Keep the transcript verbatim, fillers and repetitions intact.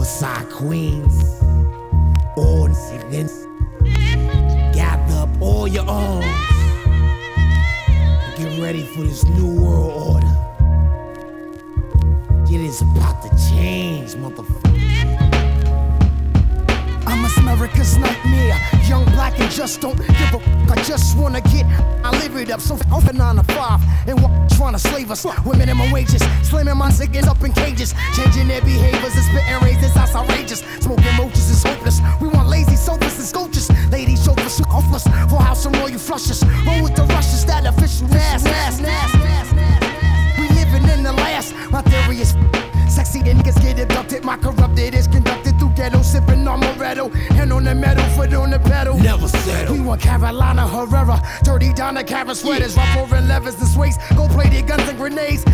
Southside Queens, all citizens, gather up all your arms and get ready for this new world order. It is about to change, motherfucker. I'm America's nightmare, young, black, and just don't give a f- I just wanna get, I live it up, so f- off nine to five, and what trying to slave us with minimum wages, slamming my niggas up in cages, changing their behaviors and spitting razors, that's outrageous. Smoking roaches is hopeless. We want lazy sofas and sculptures, ladies chauffeurs who offless, for house and royal flushes, roll with the rushes, that official ass, ass, ass, ass, ass. We living in the last. My theory is sexy niggas get abducted. My corrupted is conducted through ghetto, sipping on Moretto, hand on the metal, foot on the pedal. Never settle. We want Carolina Herrera, dirty Donna Karen sweaters, rough over levers and sways, gold plated guns and grenades.